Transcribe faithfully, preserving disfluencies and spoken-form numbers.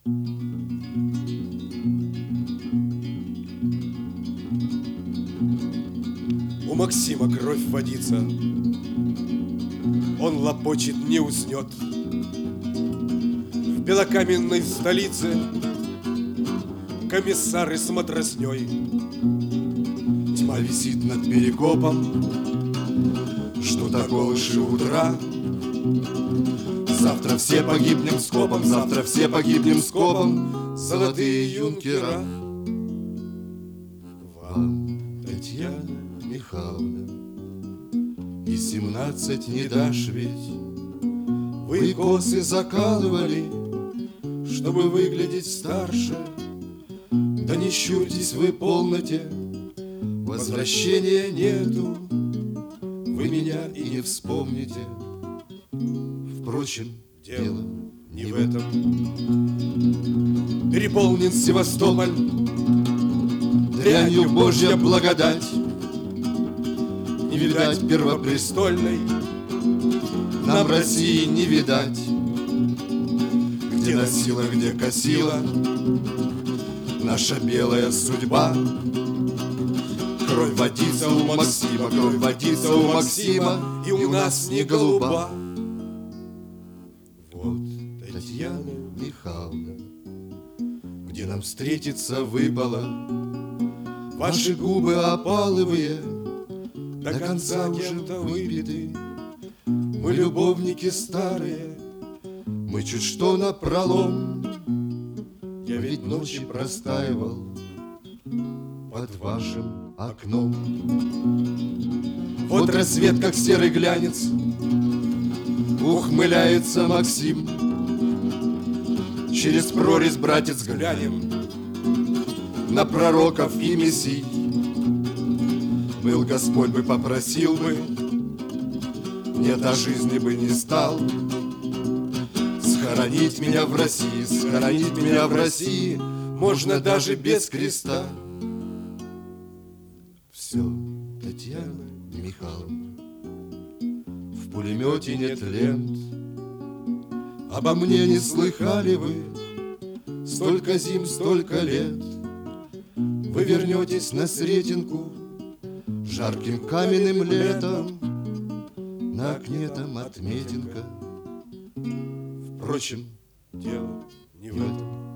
У Максима кровь водится, он лопочет, не уснет. В белокаменной столице комиссары с матросней. Тьма висит над Перекопом, что-то колыши утра. Завтра все погибнем скопом, завтра все погибнем скопом, золотые юнкера. Вам, Татьяна Михайловна, и семнадцать не дашь ведь. Вы косы закалывали, чтобы выглядеть старше. Да не щурьтесь вы полноте, возвращения нету. Вы меня и не вспомните. Впрочем, дело не в этом. Переполнен Севастополь, дрянью Божья благодать. Не видать первопрестольной, нам России не видать. Где носила, где косила наша белая судьба. Кровь водится у Максима, кровь водится у Максима, и у нас не голуба. Вот, Татьяна Михайловна, где нам встретиться выпало. Ваши губы опаловые, до конца кем-то выпиты. Мы любовники старые, мы чуть что напролом. Я ведь ночи простаивал под вашим окном. Вот рассвет, как серый глянец, ухмыляется Максим. Через прорезь, братец, глянем на пророков и мессий. Был Господь бы, попросил бы, нет, о жизни бы не стал. Схоронить меня в России, схоронить меня в России можно даже без креста. Все, Татьяна Михайловна, в пулемете нет лент. Обо мне не слыхали вы столько зим, столько лет. Вы вернетесь на Сретенку жарким каменным летом. На окне там отметинка. Впрочем, дело не в этом.